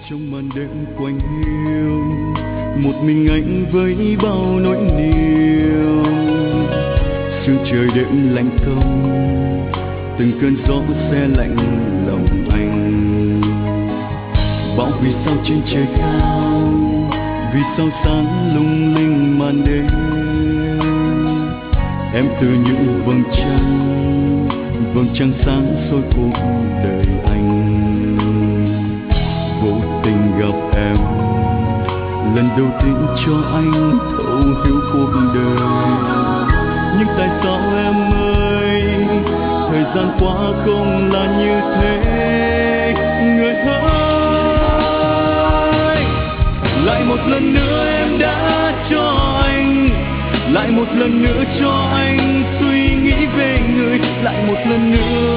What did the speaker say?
Trong màn đêm quạnh hiu, một mình anh với bao nỗi niềm. Sương trời đêm lạnh thâu, từng cơn gió se lạnh lòng anh. Bão vì sao trên trời cao, vì sao sáng lung linh màn đêm. Em từ những vầng trăng sáng soi cuộc đời anh. Vô tình gặp em, lần đầu tiên cho anh thấu hiểu cuộc đời. Nhưng tại sao em ơi, thời gian qua không là như thế. Người ơi, lại một lần nữa em đã cho anh, lại một lần nữa cho anh suy nghĩ về người. Lại một lần nữa